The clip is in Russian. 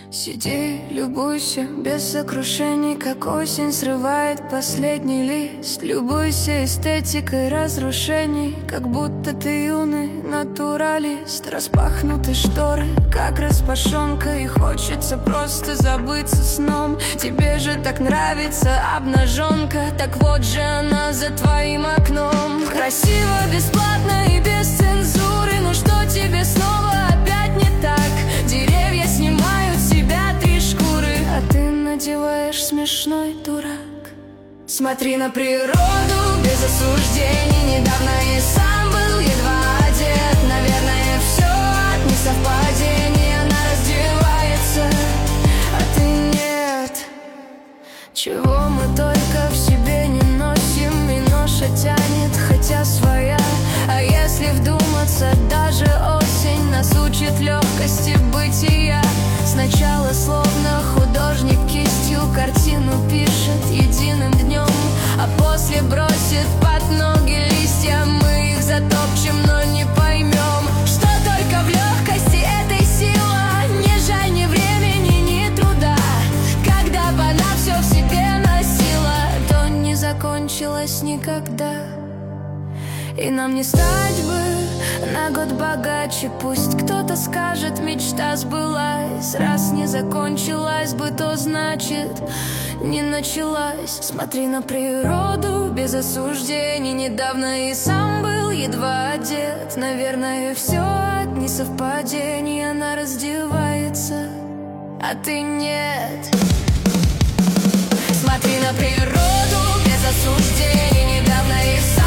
Сиди, любуйся, без сокрушений, как осень срывает последний лист. Любуйся эстетикой разрушений, как будто ты юный натуралист. Распахнуты шторы, как распашонка, и хочется просто забыться сном. Тебе же так нравится обнаженка, так вот же она за твоим окном. Красиво, бесплатно и без цензуры, ну что тебе снова опять не так? Деревья снимают с себя 3 шкуры, а ты надеваешь смешной дурак. Смотри на природу без осуждений, недавно и сам был едва одет. Наверное, все от несовпадений, она раздевается, а ты нет. Чего мы только в себе не носим, и ноша тянет, хотя своя. А если вдуматься, даже осень нас учит легкости бытия. Сначала словно художник кистью картину пишет единым днем, а после бросит под ноги листья. Мы их затопчем, но не поймем, что только в легкости этой сила. Не жаль ни времени, ни труда. Когда бы она все в себе носила, то не закончилось никогда. И нам не стать бы на год богаче. Пусть кто-то скажет, мечта сбылась. Раз не закончилась бы, то значит не началась. Смотри на природу без осуждений, недавно и сам был едва одет. Наверное, все от несовпадений, она раздевается, а ты нет. Смотри на природу без осуждений, недавно и сам